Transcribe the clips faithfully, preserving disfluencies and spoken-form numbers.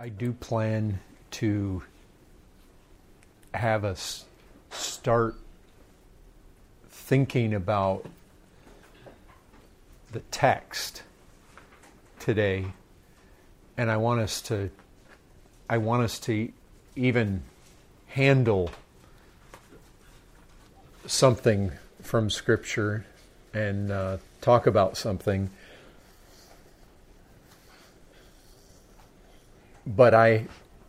I do plan to have us start thinking about the text today, and I want us to I want us to even handle something from Scripture and uh, talk about something. But I,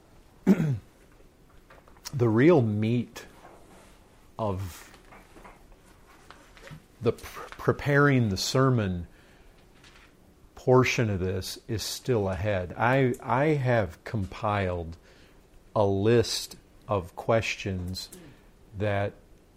the real meat of the pr- preparing the sermon portion of this is still ahead. I I have compiled a list of questions that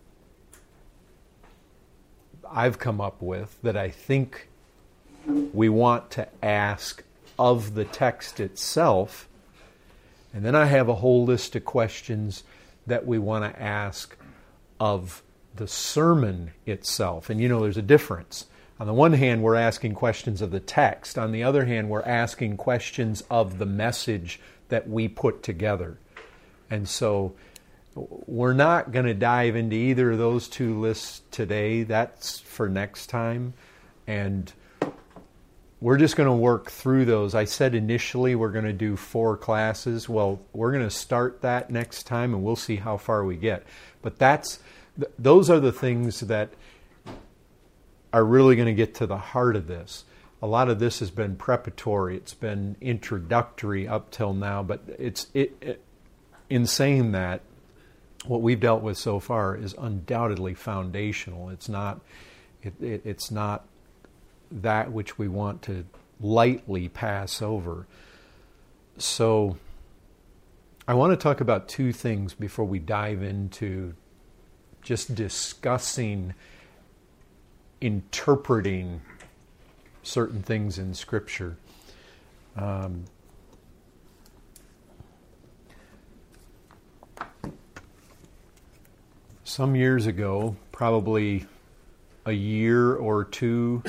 I've come up with that I think we want to ask of the text itself, and then I have a whole list of questions that we want to ask of the sermon itself. And you know, there's a difference. On the one hand, we're asking questions of the text. On the other hand, we're asking questions of the message that we put together. And so we're not going to dive into either of those two lists today. That's for next time. And we're just going to work through those. I said initially we're going to do four classes. Well, we're going to start that next time, and we'll see how far we get. But that's th- those are the things that are really going to get to the heart of this. A lot of this has been preparatory. It's been introductory up till now. But it's it, it in saying that, what we've dealt with so far is undoubtedly foundational. It's not. It, it, it's not that which we want to lightly pass over. So I want to talk about two things before we dive into just discussing, interpreting certain things in Scripture. Um, some years ago, probably a year or two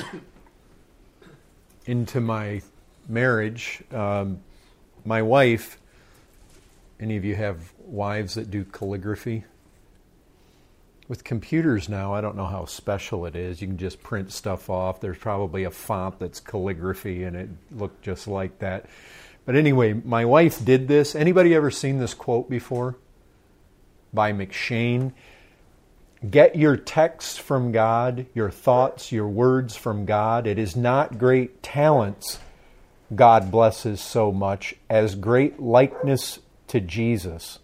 into my marriage, um, my wife, any of you have wives that do calligraphy? With computers now, I don't know how special it is. You can just print stuff off. There's probably a font that's calligraphy and it looked just like that. But anyway, my wife did this. Anybody ever seen this quote before? By McCheyne. Get your text from God, your thoughts, your words from God. It is not great talents God blesses so much as great likeness to Jesus.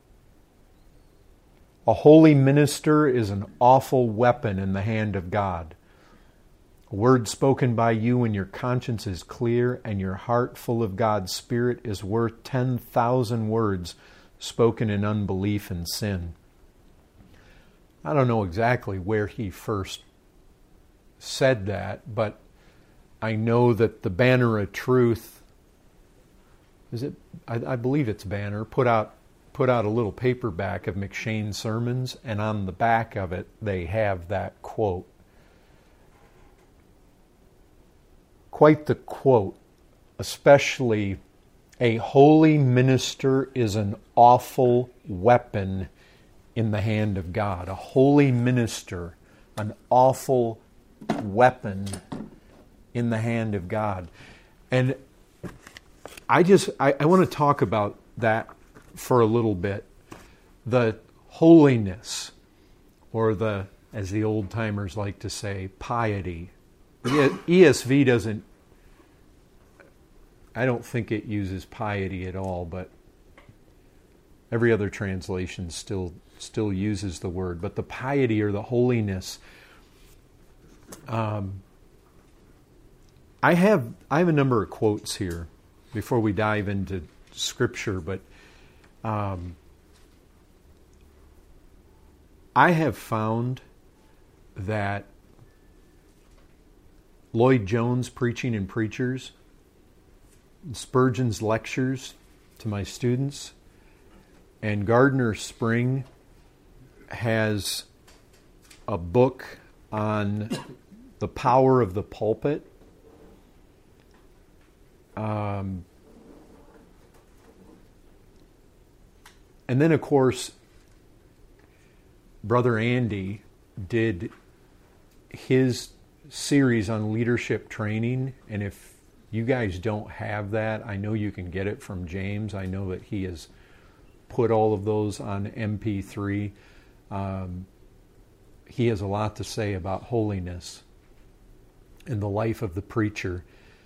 A holy minister is an awful weapon in the hand of God. A word spoken by you when your conscience is clear and your heart full of God's Spirit is worth ten thousand words spoken in unbelief and sin. I don't know exactly where he first said that, but I know that the Banner of Truth, is it? I, I believe it's Banner, put out put out a little paperback of McCheyne's sermons, and on the back of it they have that quote. Quite the quote, especially, a holy minister is an awful weapon in the hand of God. A holy minister, an awful weapon in the hand of God. And I just, I, I want to talk about that for a little bit. The holiness, or the, as the old timers like to say, piety. The E S V doesn't, I don't think it uses piety at all, but every other translation still still uses the word. But the piety or the holiness, um, I have I have a number of quotes here before we dive into Scripture, but um, I have found that Lloyd Jones preaching in Preachers, Spurgeon's lectures to my students, and Gardner Spring has a book on the power of the pulpit. Um, and then, of course, Brother Andy did his series on leadership training, and if you guys don't have that, I know you can get it from James. I know that he has put all of those on M P three. Um, he has a lot to say about holiness and the life of the preacher.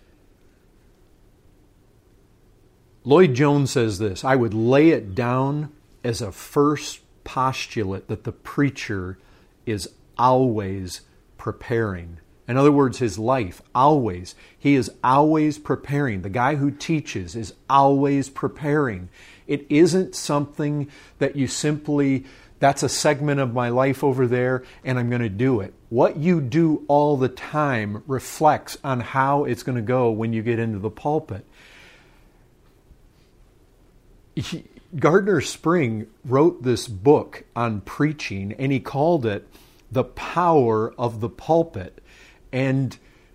Lloyd Jones says this: I would lay it down as a first postulate that the preacher is always preparing. In other words, his life, always. He is always preparing. The guy who teaches is always preparing. It isn't something that you simply, that's a segment of my life over there, and I'm going to do it. What you do all the time reflects on how it's going to go when you get into the pulpit. He, Gardner Spring wrote this book on preaching, and he called it The Power of the Pulpit. And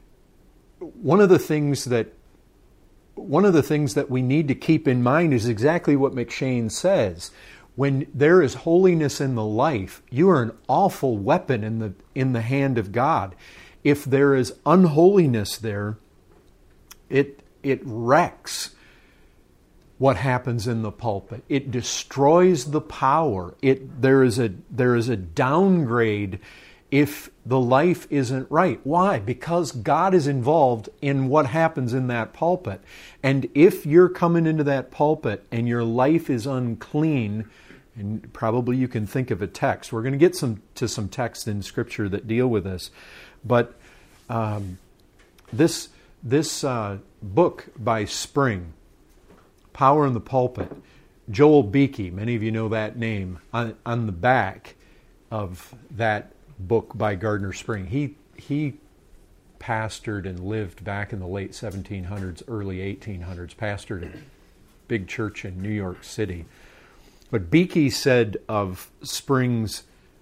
one of the things that one of the things that we need to keep in mind is exactly what McShane says. When there is holiness in the life, you are an awful weapon in the in the hand of God. If there is unholiness there, it it wrecks what happens in the pulpit. It destroys the power. It there is a there is a downgrade if the life isn't right. Why? Because God is involved in what happens in that pulpit. And if you're coming into that pulpit and your life is unclean, and probably you can think of a text. We're going to get some to some texts in Scripture that deal with this. But um, this this uh, book by Spring, Power in the Pulpit, Joel Beeke, many of you know that name, on, on the back of that book by Gardner Spring. He he pastored and lived back in the late seventeen hundreds, early eighteen hundreds, pastored a big church in New York City. But Beeke said of Spring's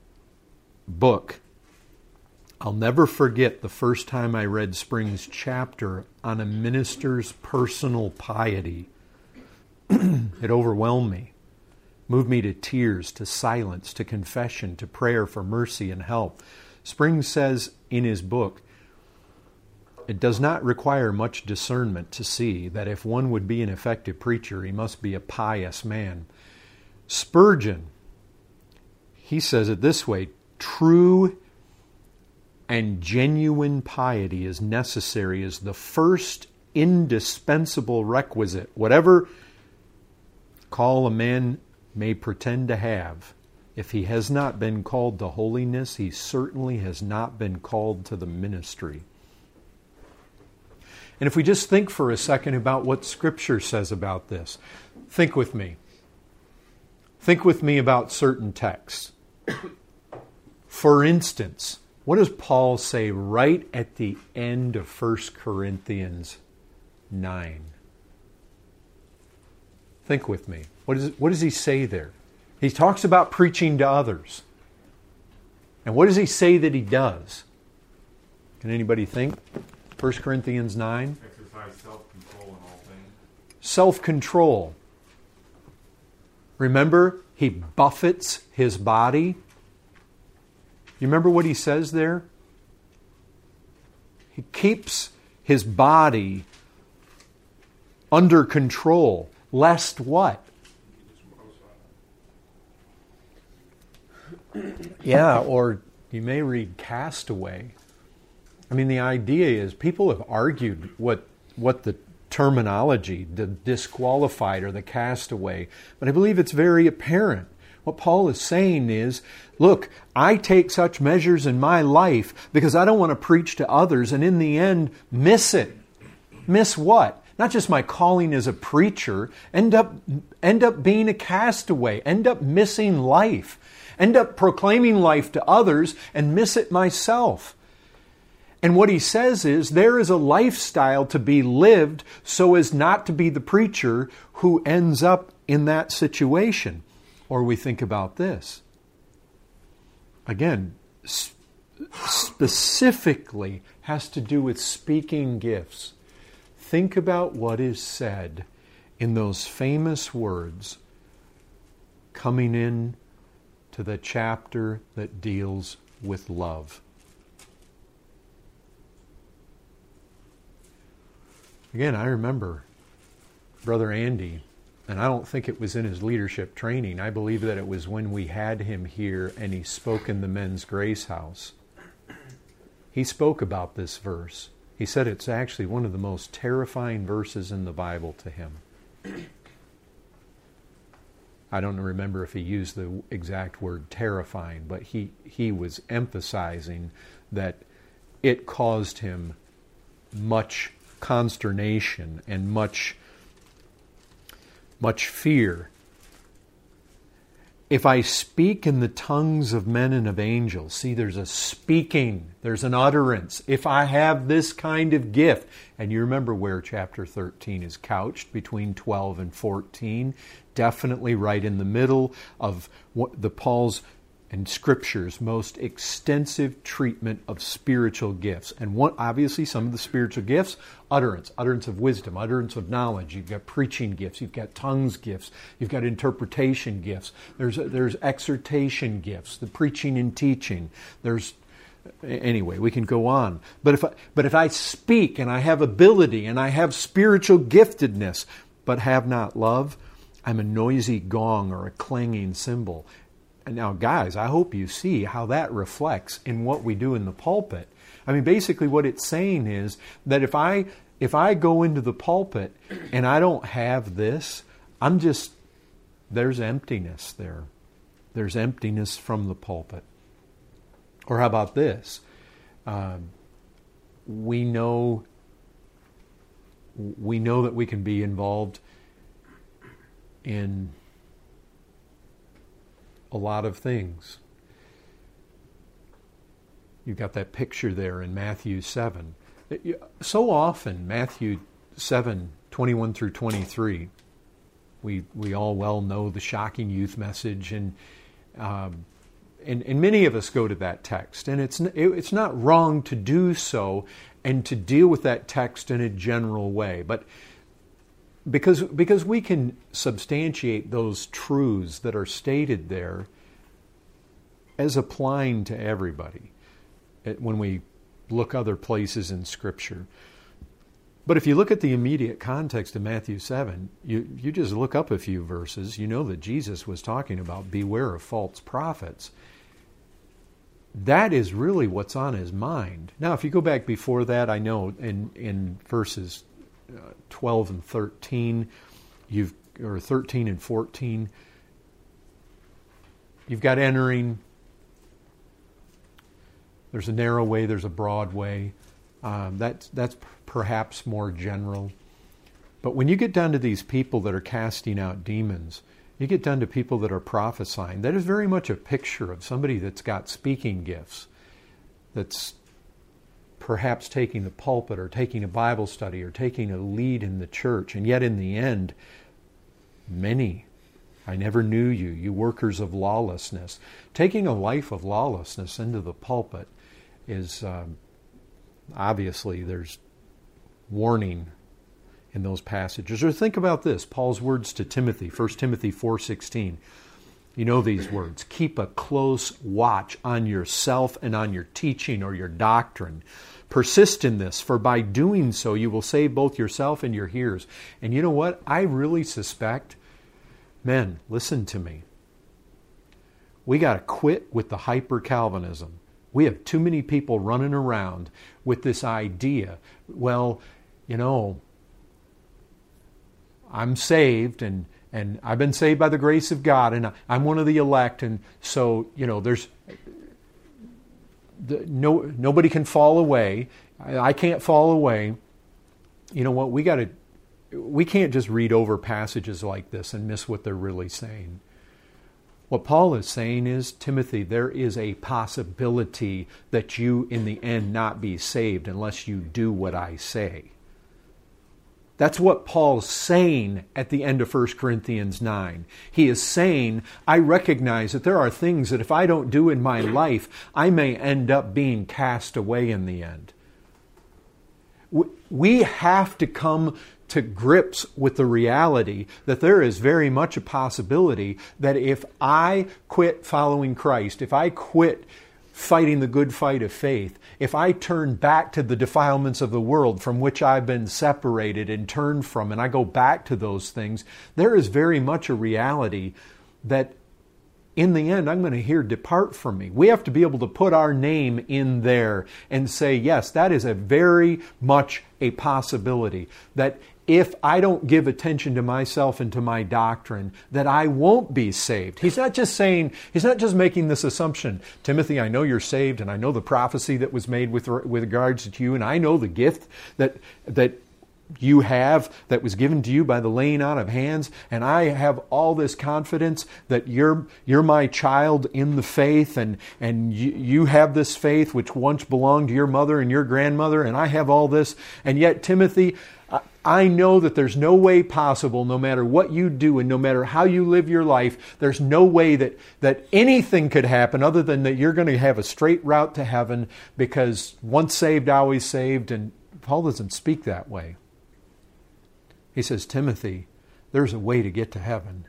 book, I'll never forget the first time I read Spring's chapter on a minister's personal piety. It overwhelmed me, moved me to tears, to silence, to confession, to prayer for mercy and help. Spring says in his book, it does not require much discernment to see that if one would be an effective preacher, he must be a pious man. Spurgeon, he says it this way: true and genuine piety is necessary as the first indispensable requisite. Whatever call a man may pretend to have, if he has not been called to holiness, he certainly has not been called to the ministry. And if we just think for a second about what Scripture says about this, think with me. Think with me about certain texts. For instance, what does Paul say right at the end of First Corinthians nine? Think with me. What, is, what does he say there? He talks about preaching to others. And what does he say that he does? Can anybody think? First Corinthians nine. Exercise self-control in all things. Self-control. Remember, he buffets his body. You remember what he says there? He keeps his body under control. Lest what? Yeah, or you may read Castaway. I mean, the idea is people have argued what what the terminology, the disqualified or the castaway, but I believe it's very apparent. What Paul is saying is, look, I take such measures in my life because I don't want to preach to others and in the end miss it. Miss what? Not just my calling as a preacher, end up end up being a castaway, end up missing life, end up proclaiming life to others and miss it myself. And what he says is there is a lifestyle to be lived so as not to be the preacher who ends up in that situation. Or we think about this. Again, sp- specifically has to do with speaking gifts. Think about what is said in those famous words, coming in to the chapter that deals with love. Again, I remember Brother Andy, and I don't think it was in his leadership training. I believe that it was when we had him here and he spoke in the Men's Grace House. He spoke about this verse. He said it's actually one of the most terrifying verses in the Bible to him. I don't remember if he used the exact word terrifying, but he, he was emphasizing that it caused him much consternation and much, much fear. If I speak in the tongues of men and of angels, see, there's a speaking, there's an utterance. If I have this kind of gift, and you remember where chapter thirteen is couched, between twelve and fourteen, definitely right in the middle of what the Paul's and Scripture's most extensive treatment of spiritual gifts. And one, obviously some of the spiritual gifts, utterance, utterance of wisdom, utterance of knowledge. You've got preaching gifts, you've got tongues gifts, you've got interpretation gifts, there's there's exhortation gifts, the preaching and teaching. There's Anyway, we can go on. But if I, but if I speak and I have ability and I have spiritual giftedness, but have not love, I'm a noisy gong or a clanging cymbal. And now, guys, I hope you see how that reflects in what we do in the pulpit. I mean, basically what it's saying is that if I if I go into the pulpit and I don't have this, I'm just, there's emptiness there. There's emptiness from the pulpit. Or how about this? Um, we know we know that we can be involved in a lot of things. You've got that picture there in Matthew seven. So often, Matthew seven, twenty-one through twenty-three, we we all well know the shocking youth message, and um, and, and many of us go to that text. And it's it's not wrong to do so and to deal with that text in a general way. But Because because we can substantiate those truths that are stated there as applying to everybody when we look other places in Scripture. But if you look at the immediate context of Matthew seven, you, you just look up a few verses, you know that Jesus was talking about beware of false prophets. That is really what's on his mind. Now, if you go back before that, I know in, in verses Uh, twelve and thirteen, you've or thirteen and fourteen, you've got entering. There's a narrow way, there's a broad way. Um, that's that's perhaps more general. But when you get down to these people that are casting out demons, you get down to people that are prophesying. That is very much a picture of somebody that's got speaking gifts, that's perhaps taking the pulpit or taking a Bible study or taking a lead in the church. And yet in the end, many, I never knew you, you workers of lawlessness. Taking a life of lawlessness into the pulpit is, um, obviously there's warning in those passages. Or think about this, Paul's words to Timothy, First Timothy four sixteen. You know these words. Keep a close watch on yourself and on your teaching or your doctrine. Persist in this, for by doing so you will save both yourself and your hearers. And you know what? I really suspect, men, listen to me. We got to quit with the hyper-Calvinism. We have too many people running around with this idea, well, you know, I'm saved and And I've been saved by the grace of God, and I'm one of the elect, and so, you know, there's the, no nobody can fall away. I, I can't fall away. You know what? We got to. We can't just read over passages like this and miss what they're really saying. What Paul is saying is, Timothy, there is a possibility that you, in the end, not be saved unless you do what I say. That's what Paul's saying at the end of First Corinthians nine. He is saying, I recognize that there are things that if I don't do in my life, I may end up being cast away in the end. We have to come to grips with the reality that there is very much a possibility that if I quit following Christ, if I quit fighting the good fight of faith, if I turn back to the defilements of the world from which I've been separated and turned from, and I go back to those things, there is very much a reality that in the end, I'm going to hear, depart from me. We have to be able to put our name in there and say, yes, that is a very much a possibility. That if I don't give attention to myself and to my doctrine, that I won't be saved. He's not just saying, he's not just making this assumption, Timothy, I know you're saved, and I know the prophecy that was made with, with regards to you, and I know the gift that that you have that was given to you by the laying on of hands, and I have all this confidence that you're you're my child in the faith, and and you, you have this faith which once belonged to your mother and your grandmother, and I have all this, and yet Timothy, I, I know that there's no way possible, no matter what you do and no matter how you live your life, there's no way that that anything could happen other than that you're going to have a straight route to heaven, because once saved, always saved. And Paul doesn't speak that way. He says, Timothy, there's a way to get to heaven.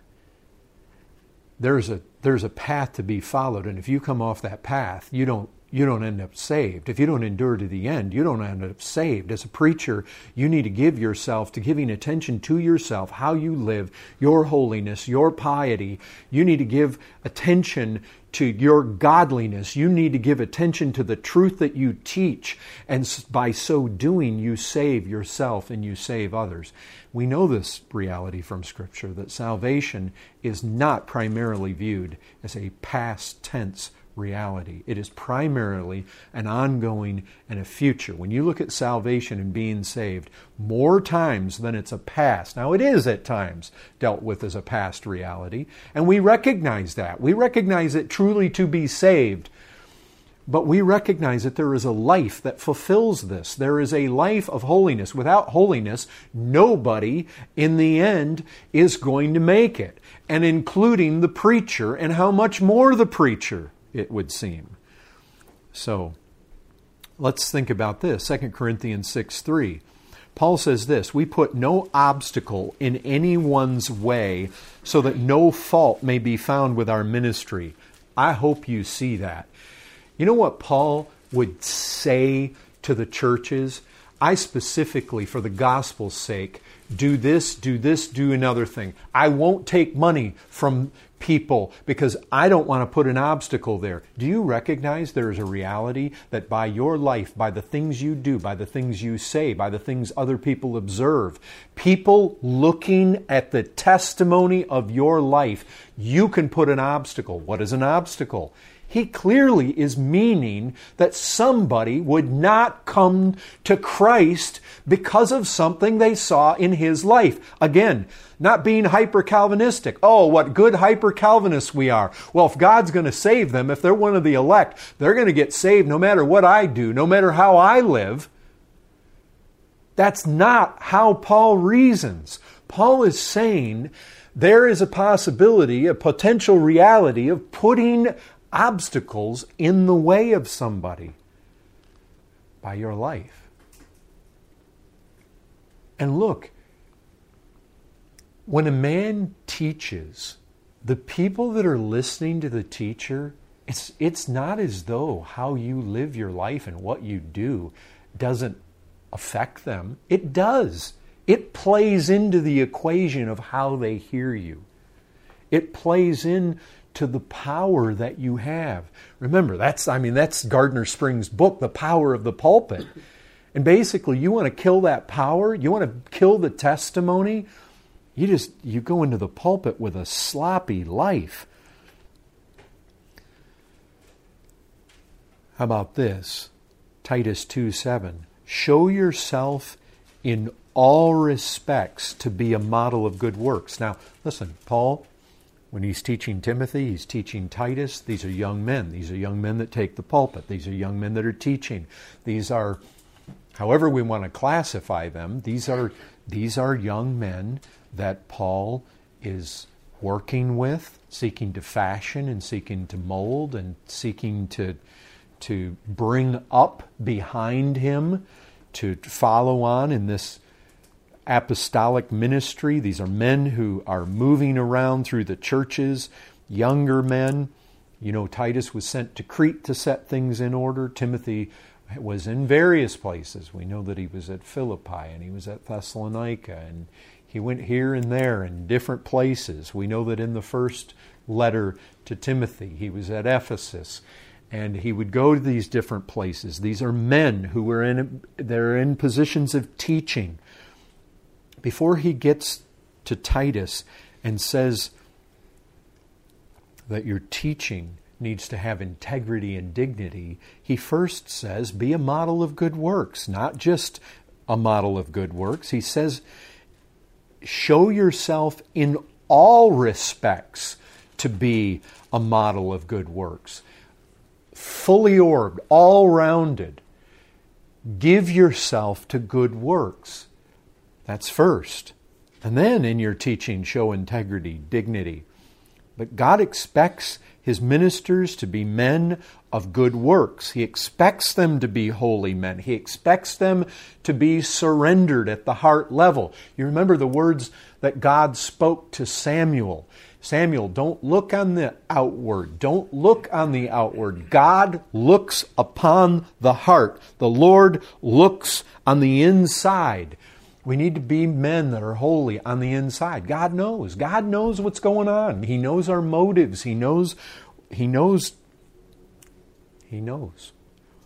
There's a there's a path to be followed, and if you come off that path, you don't you don't end up saved. If you don't endure to the end, you don't end up saved. As a preacher, you need to give yourself to giving attention to yourself, how you live, your holiness, your piety. You need to give attention to your godliness. You need to give attention to the truth that you teach. And by so doing, you save yourself and you save others. We know this reality from Scripture, that salvation is not primarily viewed as a past tense reality. It is primarily an ongoing and a future. When you look at salvation and being saved, more times than it's a past. Now, it is at times dealt with as a past reality, and we recognize that. We recognize it truly to be saved, but we recognize that there is a life that fulfills this. There is a life of holiness. Without holiness, nobody in the end is going to make it, and including the preacher, and how much more the preacher, it would seem. So, let's think about this. Second Corinthians six three. Paul says this, we put no obstacle in anyone's way so that no fault may be found with our ministry. I hope you see that. You know what Paul would say to the churches? I specifically, for the gospel's sake, do this, do this, do another thing. I won't take money from people because I don't want to put an obstacle there. Do you recognize there is a reality that by your life, by the things you do, by the things you say, by the things other people observe, people looking at the testimony of your life, you can put an obstacle. What is an obstacle? He clearly is meaning that somebody would not come to Christ because of something they saw in his life. Again, not being hyper-Calvinistic. Oh, what good hyper-Calvinists we are. Well, if God's going to save them, if they're one of the elect, they're going to get saved no matter what I do, no matter how I live. That's not how Paul reasons. Paul is saying there is a possibility, a potential reality of putting obstacles in the way of somebody by your life. And look, when a man teaches, the people that are listening to the teacher, it's it's not as though how you live your life and what you do doesn't affect them. It does. It plays into the equation of how they hear you. It plays in to the power that you have. Remember, that's I mean that's Gardner Spring's book, The Power of the Pulpit. And basically, you want to kill that power, you want to kill the testimony, you just you go into the pulpit with a sloppy life. How about this? Titus two seven. Show yourself in all respects to be a model of good works. Now, listen, Paul, when he's teaching Timothy, he's teaching Titus. These are young men. These are young men that take the pulpit. These are young men that are teaching. These are, however we want to classify them, these are these are young men that Paul is working with, seeking to fashion and seeking to mold and seeking to, to bring up behind him to follow on in this apostolic ministry. These are men who are moving around through the churches, younger men. You know, Titus was sent to Crete to set things in order. Timothy was in various places. We know that he was at Philippi and he was at Thessalonica, and he went here and there in different places. We know that in the first letter to Timothy, he was at Ephesus, and he would go to these different places. These are men who were in, they're in positions of teaching. Before he gets to Titus and says that your teaching needs to have integrity and dignity, he first says, be a model of good works. Not just a model of good works. He says, show yourself in all respects to be a model of good works. Fully orbed, all-rounded. Give yourself to good works. That's first. And then in your teaching, show integrity, dignity. But God expects His ministers to be men of good works. He expects them to be holy men. He expects them to be surrendered at the heart level. You remember the words that God spoke to Samuel. Samuel, don't look on the outward. Don't look on the outward. God looks upon the heart. The Lord looks on the inside. We need to be men that are holy on the inside. God knows. God knows what's going on. He knows our motives. He knows, He knows, He knows.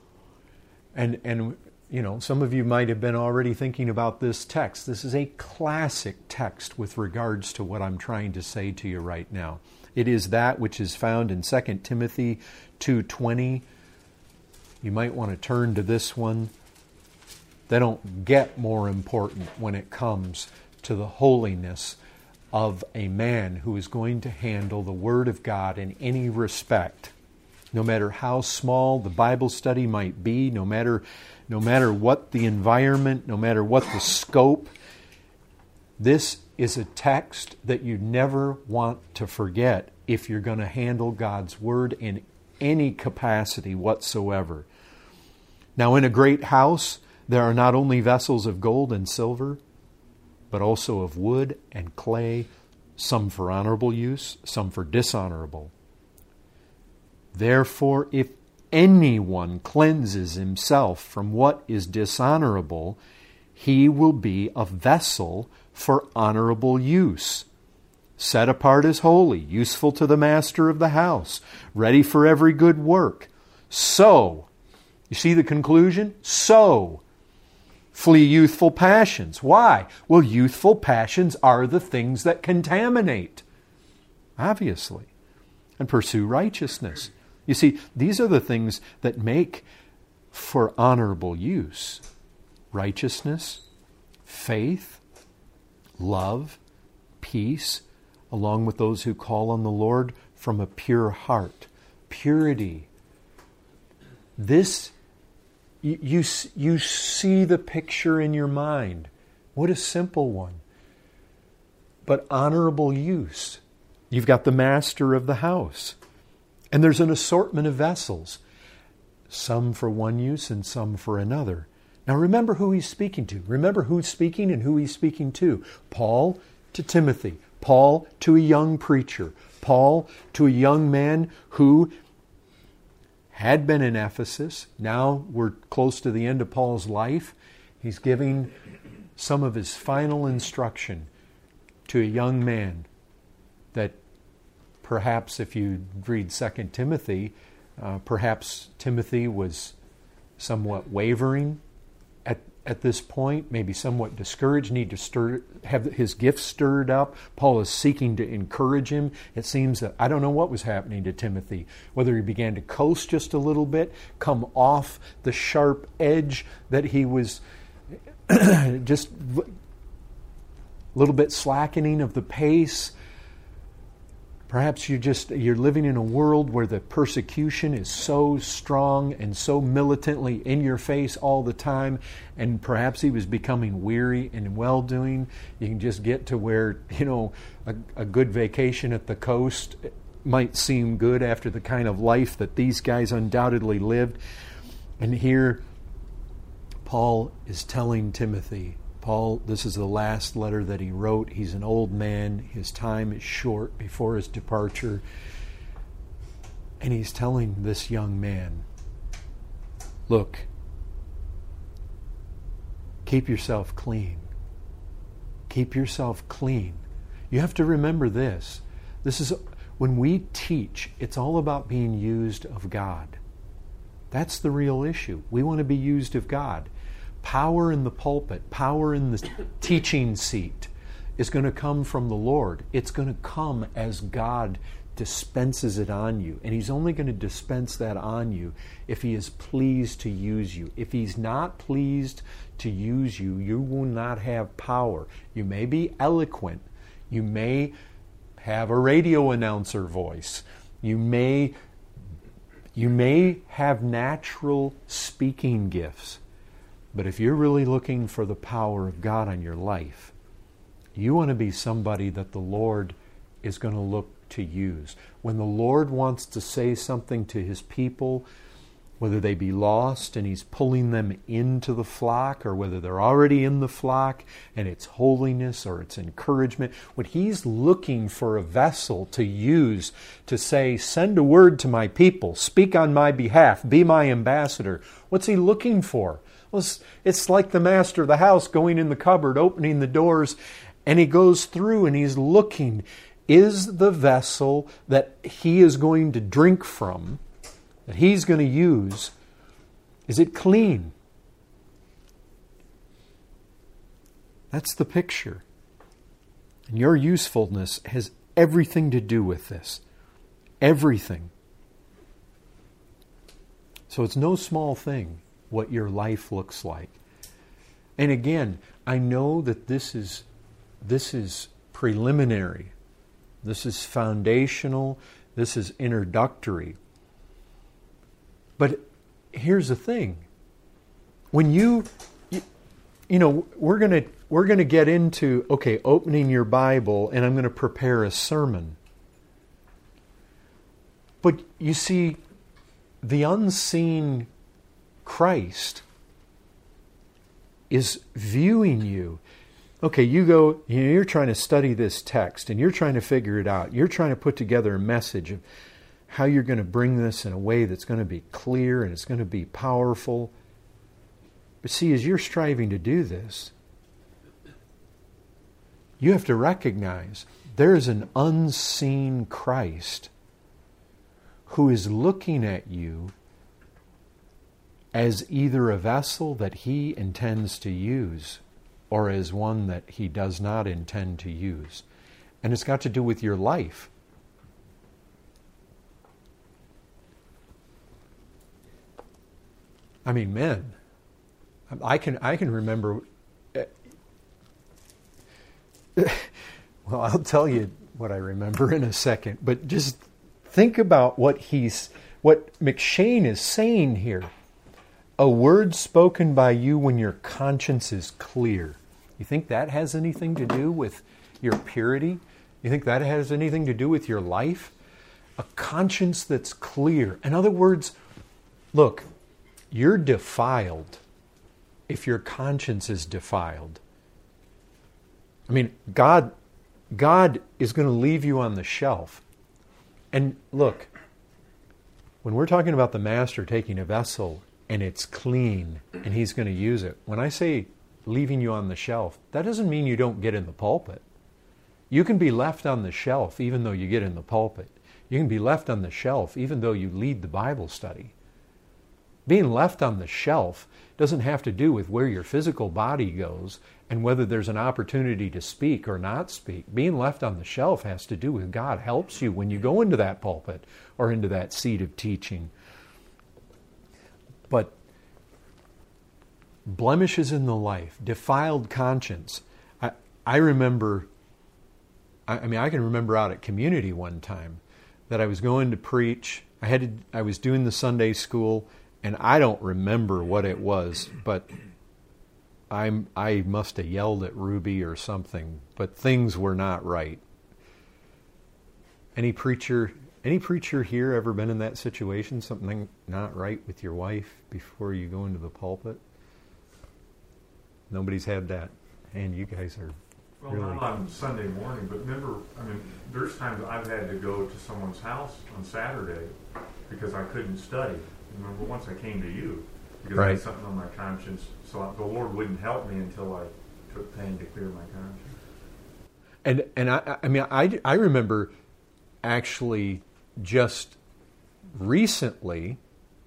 And, and you know, some of you might have been already thinking about this text. This is a classic text with regards to what I'm trying to say to you right now. It is that which is found in Second Timothy two twenty. You might want to turn to this one. They don't get more important when it comes to the holiness of a man who is going to handle the Word of God in any respect. No matter how small the Bible study might be, no matter, no matter what the environment, no matter what the scope, this is a text that you never want to forget if you're going to handle God's Word in any capacity whatsoever. Now, in a great house, there are not only vessels of gold and silver, but also of wood and clay, some for honorable use, some for dishonorable. Therefore, if anyone cleanses himself from what is dishonorable, he will be a vessel for honorable use, set apart as holy, useful to the master of the house, ready for every good work. So, you see the conclusion? So, flee youthful passions. Why? Well, youthful passions are the things that contaminate, obviously, and pursue righteousness. You see, these are the things that make for honorable use. Righteousness, faith, love, peace, along with those who call on the Lord from a pure heart. Purity. This You, you, you see the picture in your mind. What a simple one. But honorable use. You've got the master of the house. And there's an assortment of vessels. Some for one use and some for another. Now remember who he's speaking to. Remember who's speaking and who he's speaking to. Paul to Timothy. Paul to a young preacher. Paul to a young man who had been in Ephesus. Now we're close to the end of Paul's life. He's giving some of his final instruction to a young man that perhaps if you read Second Timothy, uh, perhaps Timothy was somewhat wavering at, at this point, maybe somewhat discouraged, need to stir, have his gifts stirred up. Paul is seeking to encourage him. It seems that, I don't know what was happening to Timothy, whether he began to coast just a little bit, come off the sharp edge that he was just a little bit slackening of the pace. Perhaps you just, you're living in a world where the persecution is so strong and so militantly in your face all the time, and perhaps he was becoming weary in well-doing. You can just get to where, you know, a, a good vacation at the coast might seem good after the kind of life that these guys undoubtedly lived. And here, Paul is telling Timothy, Paul, this is the last letter that he wrote. He's an old man. His time is short before his departure. And he's telling this young man, look, keep yourself clean. Keep yourself clean. You have to remember this. This is, when we teach, it's all about being used of God. That's the real issue. We want to be used of God. Power in the pulpit, power in the teaching seat is going to come from the Lord. It's going to come as God dispenses it on you. And He's only going to dispense that on you if He is pleased to use you. If He's not pleased to use you, you will not have power. You may be eloquent. You may have a radio announcer voice. You may, you may have natural speaking gifts. But if you're really looking for the power of God on your life, you want to be somebody that the Lord is going to look to use. When the Lord wants to say something to His people, whether they be lost and He's pulling them into the flock, or whether they're already in the flock and it's holiness or it's encouragement, when He's looking for a vessel to use to say, send a word to my people, speak on my behalf, be my ambassador, what's He looking for? Well, it's, it's like the master of the house going in the cupboard, opening the doors, and he goes through and he's looking. Is the vessel that he is going to drink from, that he's going to use, is it clean? That's the picture. And your usefulness has everything to do with this. Everything. So it's no small thing what your life looks like. And again, I know that this is this is preliminary. This is foundational. This is introductory. But here's the thing. When you, you, you know, we're going to we're going to get into, okay, opening your Bible, and I'm going to prepare a sermon. But you see, the unseen Christ is viewing you. Okay, you go, you know, you're trying to study this text and you're trying to figure it out. You're trying to put together a message of how you're going to bring this in a way that's going to be clear and it's going to be powerful. But see, as you're striving to do this, you have to recognize there is an unseen Christ who is looking at you as either a vessel that He intends to use or as one that He does not intend to use. And it's got to do with your life. I mean, men, I can I can remember, well, I'll tell you what I remember in a second, but just think about what he's, what McShane is saying here. A word spoken by you when your conscience is clear. You think that has anything to do with your purity? You think that has anything to do with your life? A conscience that's clear. In other words, look, you're defiled if your conscience is defiled. I mean, God, God is going to leave you on the shelf. And look, when we're talking about the Master taking a vessel and it's clean and He's going to use it, when I say leaving you on the shelf, that doesn't mean you don't get in the pulpit. You can be left on the shelf even though you get in the pulpit. You can be left on the shelf even though you lead the Bible study. Being left on the shelf doesn't have to do with where your physical body goes and whether there's an opportunity to speak or not speak. Being left on the shelf has to do with God helps you when you go into that pulpit or into that seat of teaching. But blemishes in the life, defiled conscience. I, I remember, I, I mean, I can remember out at community one time that I was going to preach. I had to, I was doing the Sunday school, and I don't remember what it was, but I'm, I must have yelled at Ruby or something, but things were not right. Any preacher, any preacher here ever been in that situation, something not right with your wife before you go into the pulpit? Nobody's had that. man, you guys are Well, really... not on Sunday morning, but remember, I mean, there's times I've had to go to someone's house on Saturday because I couldn't study. Remember, once I came to you because I Right. had something on my conscience, so I, the Lord wouldn't help me until I took pain to clear my conscience. And and I I mean I, I remember actually just recently.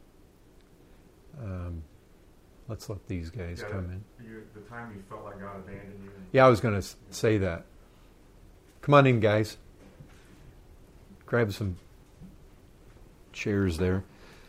Um, let's let these guys Yeah, come in. You, the time you felt like God abandoned you. Yeah, I was going to say that. Come on in, guys. Grab some chairs there.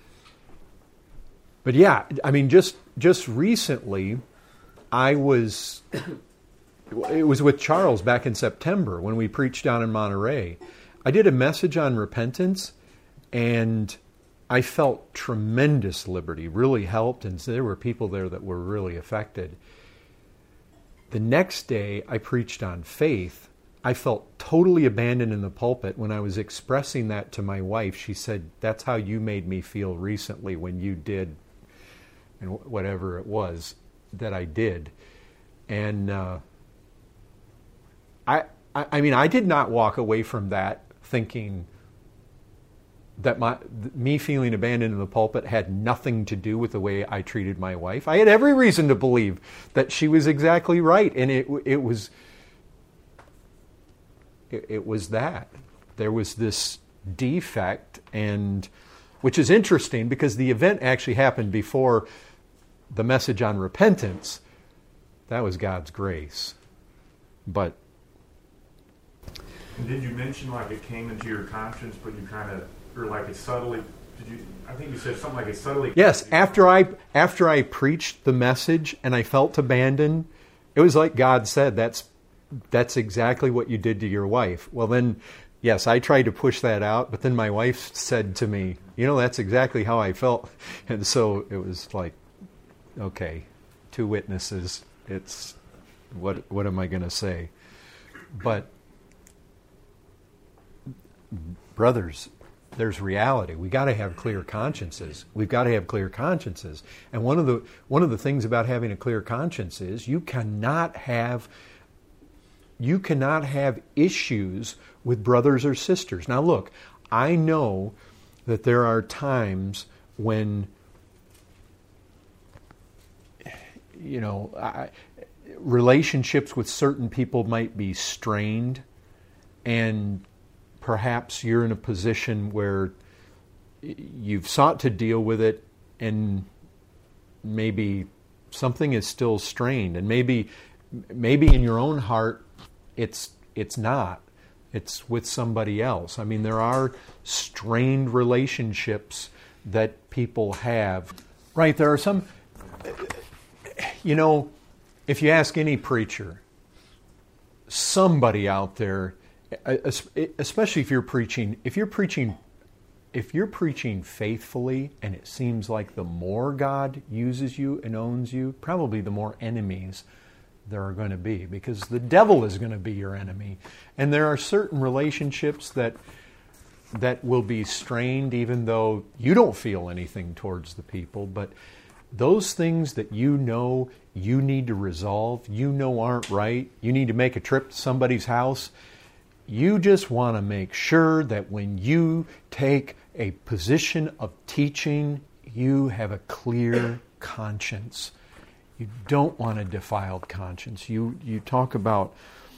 But yeah, I mean, just just recently, I was. It was with Charles back in September when we preached down in Monterey. I did a message on repentance, and I felt tremendous liberty, really helped, and there were people there that were really affected. The next day, I preached on faith. I felt totally abandoned in the pulpit. When I was expressing that to my wife, she said, "That's how you made me feel recently when you did," and whatever it was that I did. And uh, I, I mean, I did not walk away from that thinking that my me feeling abandoned in the pulpit had nothing to do with the way I treated my wife. I had every reason to believe that she was exactly right, and it it was it, it was that there was this defect, and which is interesting because the event actually happened before the message on repentance. That was God's grace, but. And did you mention like it came into your conscience, but you kind of, or like it subtly? Did you? I think you said something like it subtly. Yes, after I after I preached the message and I felt abandoned, it was like God said, "That's that's exactly what you did to your wife." Well, then, yes, I tried to push that out, but then my wife said to me, "You know, that's exactly how I felt," and so it was like, okay, two witnesses. It's what what am I going to say? But. Brothers, there's reality. We got to have clear consciences. We've got to have clear consciences. And one of the one of the things about having a clear conscience is you cannot have you cannot have issues with brothers or sisters. Now look, I know that there are times when you know, I, relationships with certain people might be strained, and perhaps you're in a position where you've sought to deal with it and maybe something is still strained, and maybe maybe in your own heart it's it's not. It's with somebody else. I mean, there are strained relationships that people have. Right, there are some, you know, if you ask any preacher, somebody out there, especially if you're preaching, if you're preaching, if you're preaching faithfully, and it seems like the more God uses you and owns you, probably the more enemies there are going to be, because the devil is going to be your enemy. And there are certain relationships that that will be strained even though you don't feel anything towards the people, but those things that you know you need to resolve, you know aren't right, you need to make a trip to somebody's house, you just want to make sure that when you take a position of teaching, you have a clear conscience. You don't want a defiled conscience. You you talk about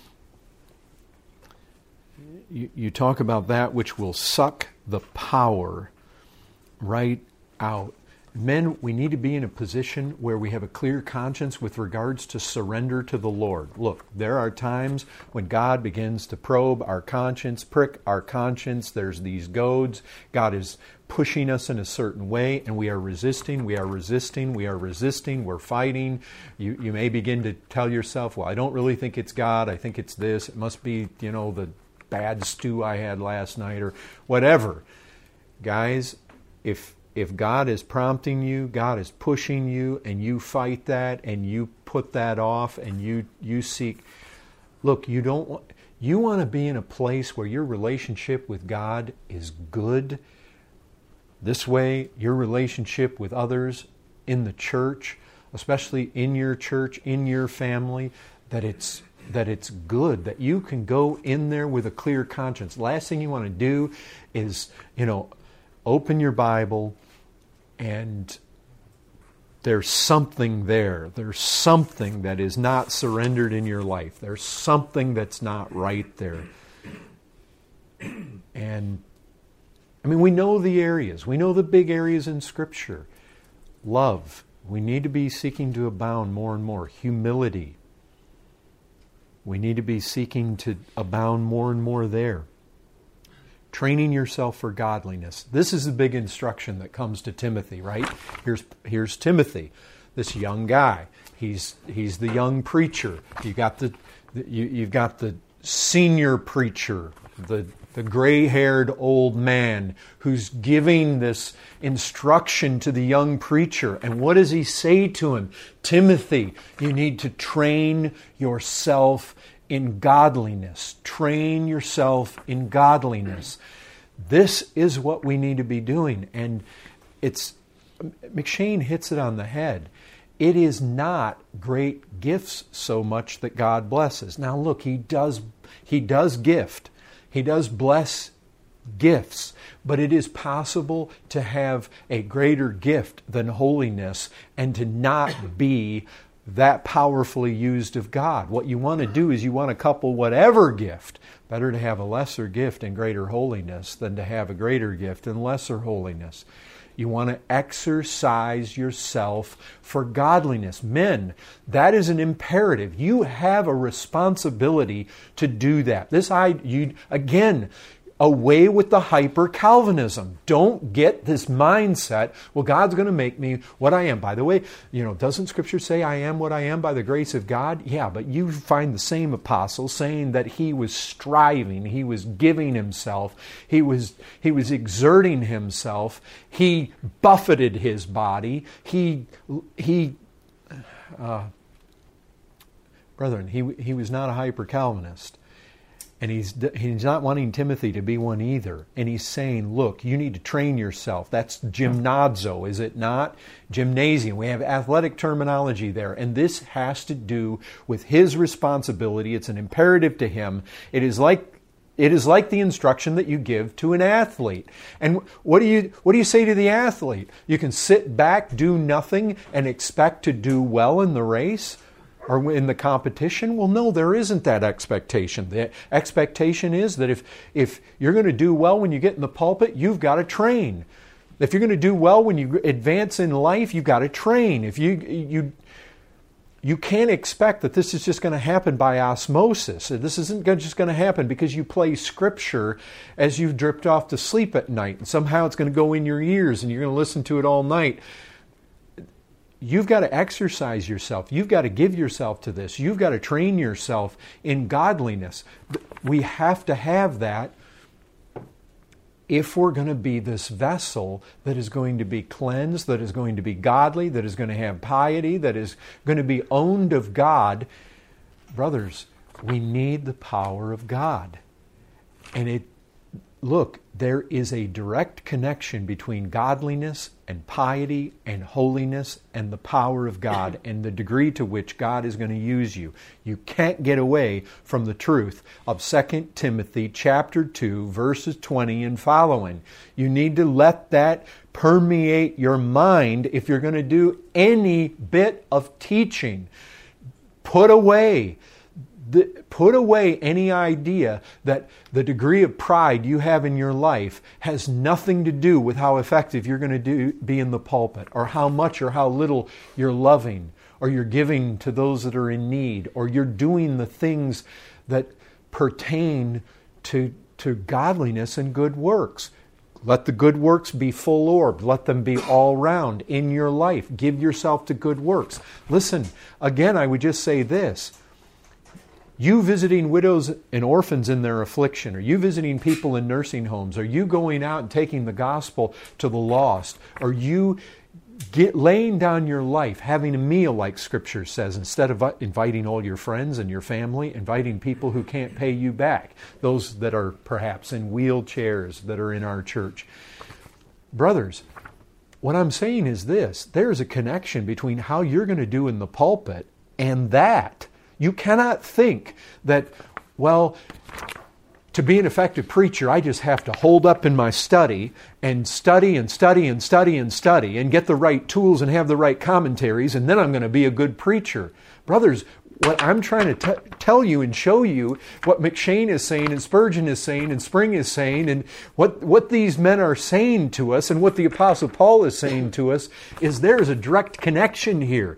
you, you talk about that which will suck the power right out. Men, we need to be in a position where we have a clear conscience with regards to surrender to the Lord. Look, there are times when God begins to probe our conscience, prick our conscience. There's these goads. God is pushing us in a certain way, and we are resisting, we are resisting, we are resisting, we're fighting. You, you may begin to tell yourself, well, I don't really think it's God. I think it's this. It must be, you know, the bad stew I had last night or whatever. Guys, if... If God is prompting you, God is pushing you, and you fight that, and you put that off, and you you seek, look, you don't want, you want to be in a place where your relationship with God is good. This way, your relationship with others in the church, especially in your church, in your family, that it's that it's good, that you can go in there with a clear conscience. Last thing you want to do is, you know, open your Bible and there's something there. There's something that is not surrendered in your life. There's something that's not right there. And, I mean, we know the areas. We know the big areas in Scripture. Love. We need to be seeking to abound more and more. Humility. We need to be seeking to abound more and more there. Training yourself for godliness. This is the big instruction that comes to Timothy, right? Here's here's Timothy, this young guy. He's he's the young preacher. You got the, the you you've got the senior preacher, the the gray-haired old man who's giving this instruction to the young preacher. And what does he say to him? Timothy, you need to train yourself in godliness. Train yourself in godliness. This is what we need to be doing. And it's McShane hits it on the head. It is not great gifts so much that God blesses. Now look, He does He does gift. He does bless gifts, but it is possible to have a greater gift than holiness and to not be that powerfully used of God. What you want to do is you want to couple whatever gift. Better to have a lesser gift and greater holiness than to have a greater gift and lesser holiness. You want to exercise yourself for godliness. Men, that is an imperative. You have a responsibility to do that. This I you again, away with the hyper-Calvinism. Don't get this mindset, well, God's going to make me what I am. By the way, you know, doesn't Scripture say I am what I am by the grace of God? Yeah, but you find the same apostle saying that he was striving, he was giving himself, he was he was exerting himself, he buffeted his body, he he uh, brethren, he he was not a hyper-Calvinist. And he's he's not wanting Timothy to be one either. And he's saying, look, you need to train yourself. That's gymnazo, is it not? Gymnasium. We have athletic terminology there. And this has to do with his responsibility. It's an imperative to him. It is like it is like the instruction that you give to an athlete. And what do you what do you say to the athlete? You can sit back, do nothing, and expect to do well in the race? Or in the competition? Well, no, there isn't that expectation. The expectation is that if, if you're going to do well when you get in the pulpit, you've got to train. If you're going to do well when you advance in life, you've got to train. If you you you can't expect that this is just going to happen by osmosis. This isn't just going to happen because you play Scripture as you've dripped off to sleep at night, and somehow it's going to go in your ears and you're going to listen to it all night. You've got to exercise yourself. You've got to give yourself to this. You've got to train yourself in godliness. We have to have that if we're going to be this vessel that is going to be cleansed, that is going to be godly, that is going to have piety, that is going to be owned of God. Brothers, we need the power of God. And it Look, there is a direct connection between godliness and piety and holiness and the power of God and the degree to which God is going to use you. You can't get away from the truth of Second Timothy chapter two, verses twenty and following. You need to let that permeate your mind if you're going to do any bit of teaching. Put away The, put away any idea that the degree of pride you have in your life has nothing to do with how effective you're going to do, be in the pulpit, or how much or how little you're loving, or you're giving to those that are in need, or you're doing the things that pertain to, to godliness and good works. Let the good works be full-orbed. Let them be all round in your life. Give yourself to good works. Listen, again, I would just say this. You visiting widows and orphans in their affliction, are you visiting people in nursing homes, are you going out and taking the gospel to the lost, are you get, laying down your life, having a meal like Scripture says, instead of inviting all your friends and your family, inviting people who can't pay you back, those that are perhaps in wheelchairs that are in our church. Brothers, what I'm saying is this, there's a connection between how you're going to do in the pulpit and that. You cannot think that, well, to be an effective preacher, I just have to hold up in my study and study and study and study and study and get the right tools and have the right commentaries, and then I'm going to be a good preacher. Brothers, what I'm trying to t- tell you and show you, what McShane is saying and Spurgeon is saying and Spring is saying, and what, what these men are saying to us and what the Apostle Paul is saying to us, is there is a direct connection here.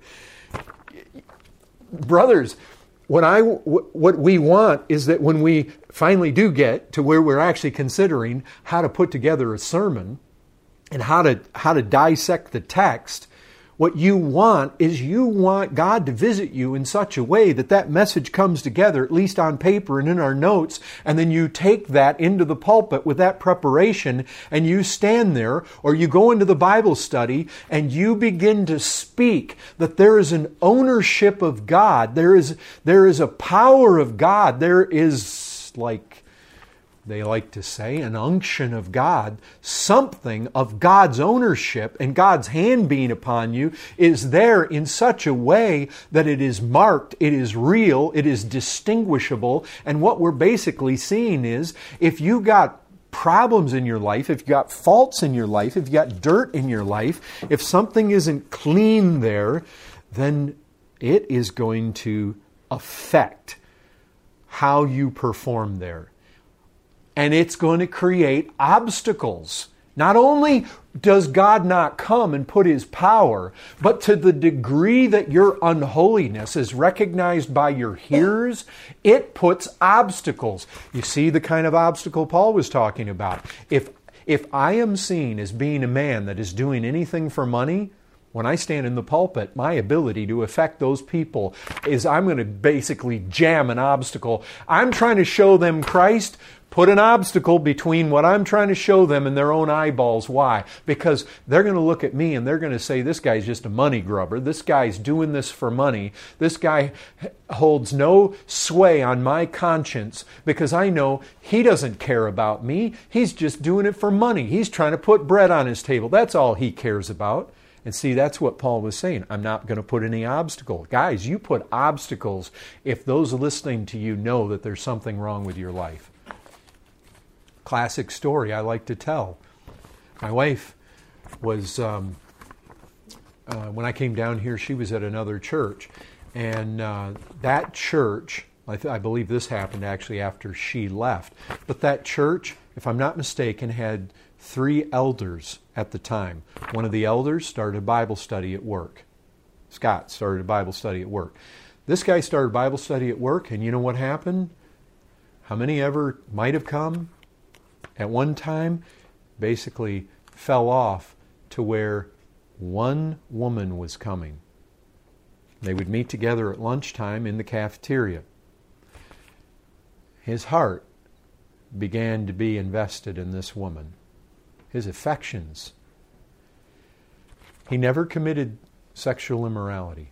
Brothers, what I what we want is that when we finally do get to where we're actually considering how to put together a sermon and how to how to dissect the text, what you want is you want God to visit you in such a way that that message comes together, at least on paper and in our notes, and then you take that into the pulpit with that preparation, and you stand there, or you go into the Bible study, and you begin to speak that there is an ownership of God, there is, there is a power of God, there is, like they like to say, an unction of God, something of God's ownership and God's hand being upon you is there in such a way that it is marked, it is real, it is distinguishable. And what we're basically seeing is, if you got problems in your life, if you got faults in your life, if you got dirt in your life, if something isn't clean there, then it is going to affect how you perform there. And it's going to create obstacles. Not only does God not come and put His power, but to the degree that your unholiness is recognized by your hearers, it puts obstacles. You see the kind of obstacle Paul was talking about. If, if I am seen as being a man that is doing anything for money, when I stand in the pulpit, my ability to affect those people is I'm going to basically jam an obstacle. I'm trying to show them Christ. Put an obstacle between what I'm trying to show them and their own eyeballs. Why? Because they're going to look at me and they're going to say, this guy's just a money grubber. This guy's doing this for money. This guy holds no sway on my conscience because I know he doesn't care about me. He's just doing it for money. He's trying to put bread on his table. That's all he cares about. And see, that's what Paul was saying. I'm not going to put any obstacle. Guys, you put obstacles if those listening to you know that there's something wrong with your life. Classic story I like to tell. My wife was, um, uh, when I came down here, she was at another church. And uh, that church, I, th- I believe this happened actually after she left, but that church, if I'm not mistaken, had three elders at the time. One of the elders started a Bible study at work. Scott started a Bible study at work. This guy started Bible study at work, and you know what happened? How many ever might have come at one time? Basically fell off to where one woman was coming. They would meet together at lunchtime in the cafeteria. His heart began to be invested in this woman. His affections. He never committed sexual immorality.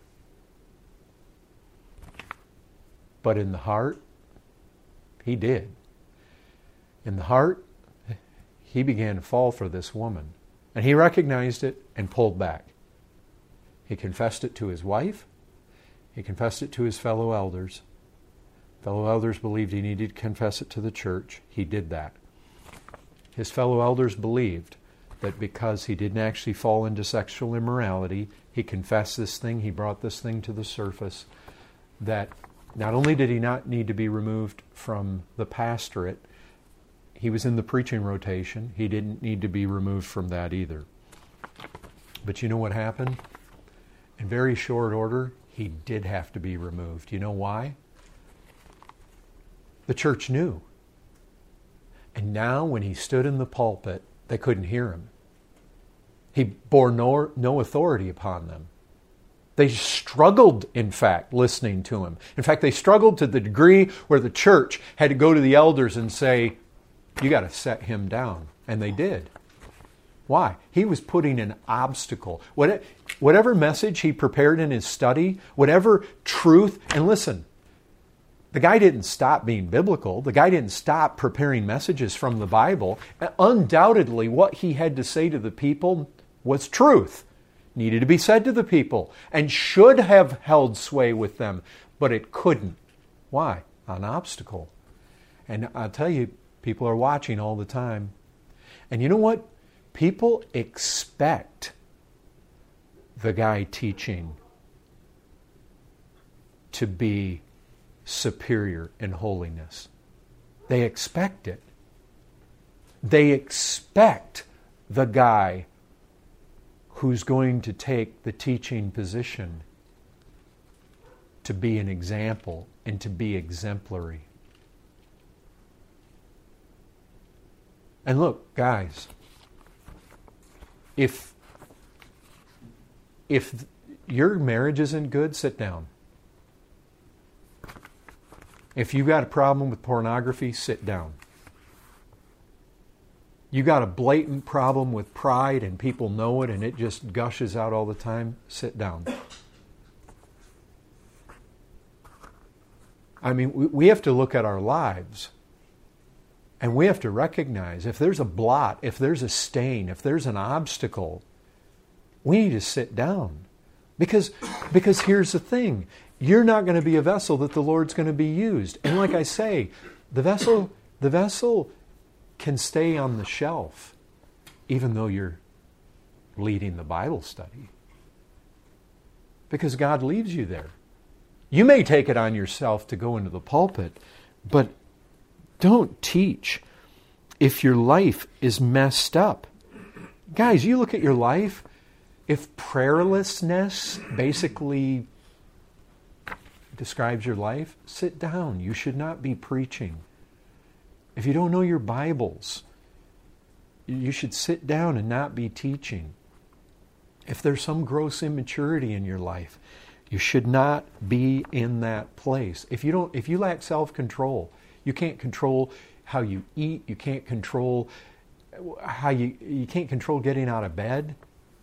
But in the heart, he did. In the heart, he began to fall for this woman. And he recognized it and pulled back. He confessed it to his wife. He confessed it to his fellow elders. Fellow elders believed he needed to confess it to the church. He did that. His fellow elders believed that because he didn't actually fall into sexual immorality, he confessed this thing, he brought this thing to the surface, that not only did he not need to be removed from the pastorate, he was in the preaching rotation. He didn't need to be removed from that either. But you know what happened? In very short order, he did have to be removed. You know why? The church knew. And now when he stood in the pulpit, they couldn't hear him. He bore no, no authority upon them. They struggled, in fact, listening to him. In fact, they struggled to the degree where the church had to go to the elders and say, you got to set him down. And they did. Why? He was putting an obstacle. Whatever message he prepared in his study, whatever truth, and listen, the guy didn't stop being biblical. The guy didn't stop preparing messages from the Bible. Undoubtedly, what he had to say to the people was truth. Needed to be said to the people and should have held sway with them. but it couldn't. Why? An obstacle. And I'll tell you, people are watching all the time. And you know what? People expect the guy teaching to be superior in holiness. They expect it. They expect the guy who's going to take the teaching position to be an example and to be exemplary. And look, guys, if if your marriage isn't good, sit down. If you got a problem with pornography, sit down. You got a blatant problem with pride and people know it and it just gushes out all the time, sit down. I mean, we have to look at our lives and we have to recognize if there's a blot, if there's a stain, if there's an obstacle, we need to sit down. Because, because here's the thing. You're not going to be a vessel that the Lord's going to be used. And like I say, the vessel, the vessel can stay on the shelf even though you're leading the Bible study. Because God leaves you there. You may take it on yourself to go into the pulpit, but don't teach if your life is messed up. Guys, you look at your life, if prayerlessness basically describes your life, sit down. You should not be preaching. If you don't know your Bibles, you should sit down and not be teaching. If there's some gross immaturity in your life, you should not be in that place. If you don't, if you lack self-control, you can't control how you eat, you can't control how you you can't control getting out of bed.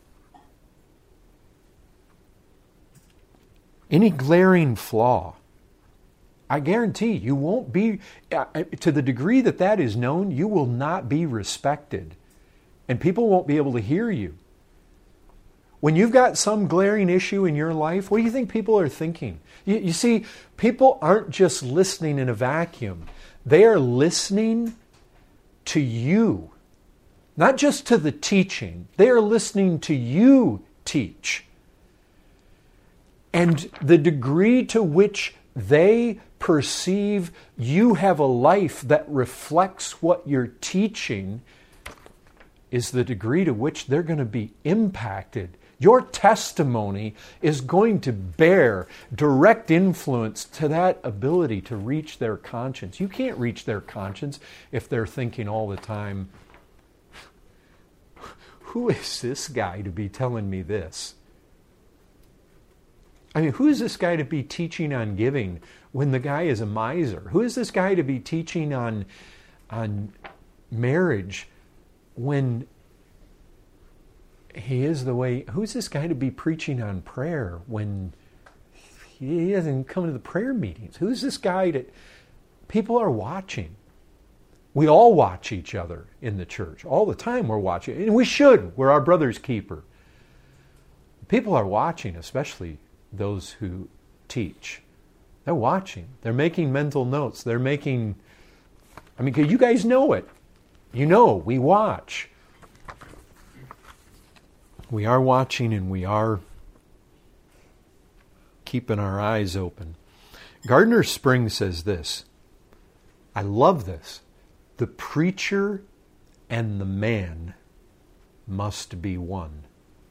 Any glaring flaw, I guarantee you won't be, uh, to the degree that that is known, you will not be respected. And people won't be able to hear you. When you've got some glaring issue in your life, what do you think people are thinking? You, you see, people aren't just listening in a vacuum. They are listening to you. Not just to the teaching. They are listening to you teach. And the degree to which they perceive you have a life that reflects what you're teaching is the degree to which they're going to be impacted. Your testimony is going to bear direct influence to that ability to reach their conscience. You can't reach their conscience if they're thinking all the time, who is this guy to be telling me this? I mean, who is this guy to be teaching on giving when the guy is a miser? Who is this guy to be teaching on, on marriage when he is the way? Who's this guy to be preaching on prayer when he doesn't come to the prayer meetings? Who's this guy that people are watching? We all watch each other in the church. All the time we're watching. And we should. We're our brother's keeper. People are watching, especially those who teach. They're watching. They're making mental notes. They're making, I mean, you guys know it. You know, we watch. We are watching and we are keeping our eyes open. Gardner Spring says this. I love this. The preacher and the man must be one.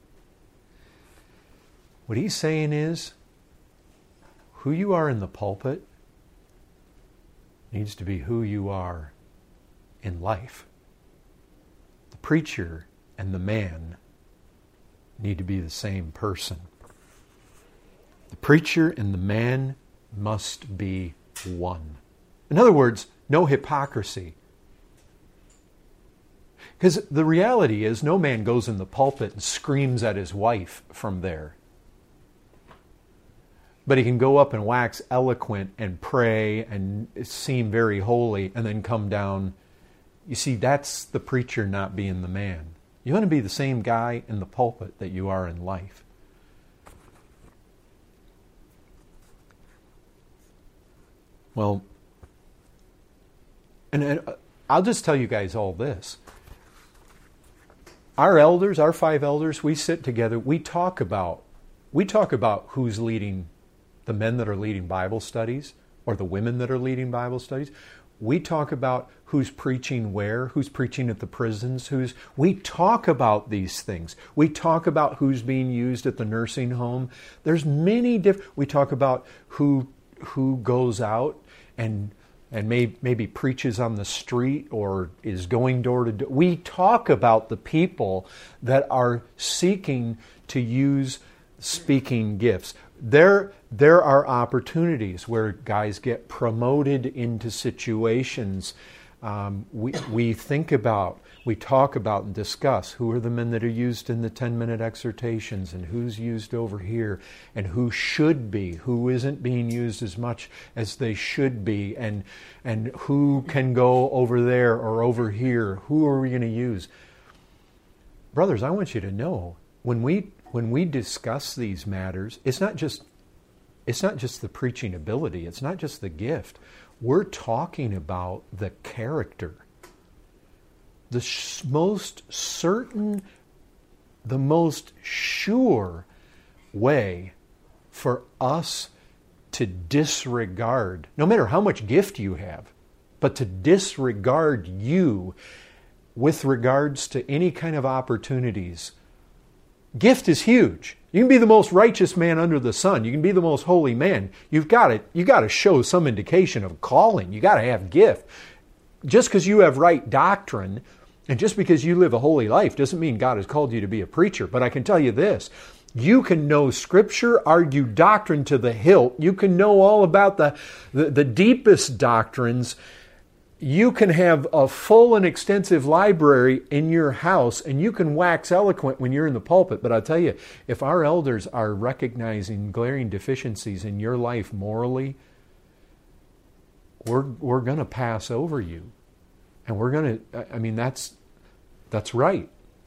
What he's saying is, who you are in the pulpit needs to be who you are in life. The preacher and the man need to be the same person. The preacher and the man must be one. In other words, no hypocrisy. Because the reality is, no man goes in the pulpit and screams at his wife from there. But he can go up and wax eloquent and pray and seem very holy and then come down. You see, that's the preacher not being the man. You want to be the same guy in the pulpit that you are in life. Well, and, and I'll just tell you guys all this. Our elders, our five elders, we sit together, we talk about, we talk about who's leading, the men that are leading Bible studies, or the women that are leading Bible studies. We talk about who's preaching where, who's preaching at the prisons, who's, we talk about these things. We talk about who's being used at the nursing home. There's many different, we talk about who who goes out and and may, maybe preaches on the street or is going door to door. We talk about the people that are seeking to use speaking gifts. There, there are opportunities where guys get promoted into situations. Um, we, we think about, we talk about and discuss who are the men that are used in the ten-minute exhortations and who's used over here and who should be, who isn't being used as much as they should be, and, and who can go over there or over here. Who are we going to use? Brothers, I want you to know, when we when we discuss these matters, it's not just it's not just the preaching ability, it's not just the gift. We're talking about the character. The sh- most certain, the most sure way for us to disregard, no matter how much gift you have, but to disregard you with regards to any kind of opportunities. Gift is huge. You can be the most righteous man under the sun. You can be the most holy man. You've got to, you got to show some indication of calling. You got to have gift. Just because you have right doctrine and just because you live a holy life doesn't mean God has called you to be a preacher. But I can tell you this. You can know Scripture, argue doctrine to the hilt. You can know all about the, the, the deepest doctrines. You can have a full and extensive library in your house, and you can wax eloquent when you're in the pulpit. But I tell you, if our elders are recognizing glaring deficiencies in your life morally, we're we're going to pass over you, and we're going to. I mean, that's that's right.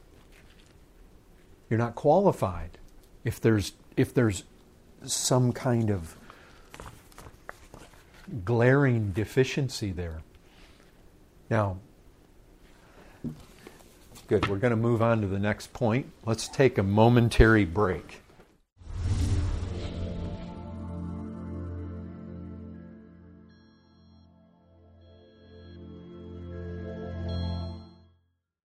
You're not qualified if there's if there's some kind of glaring deficiency there. Now, good, we're going to move on to the next point. Let's take a momentary break.